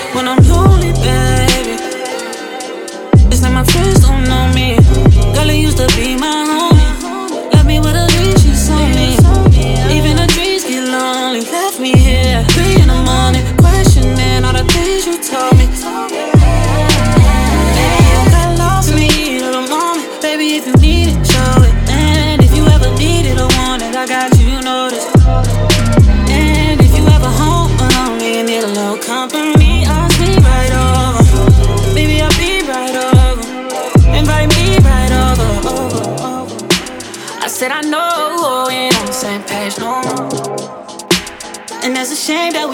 when I'm lonely, baby. It's like my friends don't know me. Girl, it used to be my homie. Left me with a leash, she's on me. Even the dreams get lonely. Left me here 3 in the morning, questioning all the things you told me. Baby, you got lost in the heat of the moment. Baby, if you need it, show it. And if you ever need it or want it, I got you, you know this. And if you ever home alone and need a little company, I'll sleep right over. Baby, I'll be right over. Invite me right over. I said I know we ain't on the same page no more. And it's a shame that we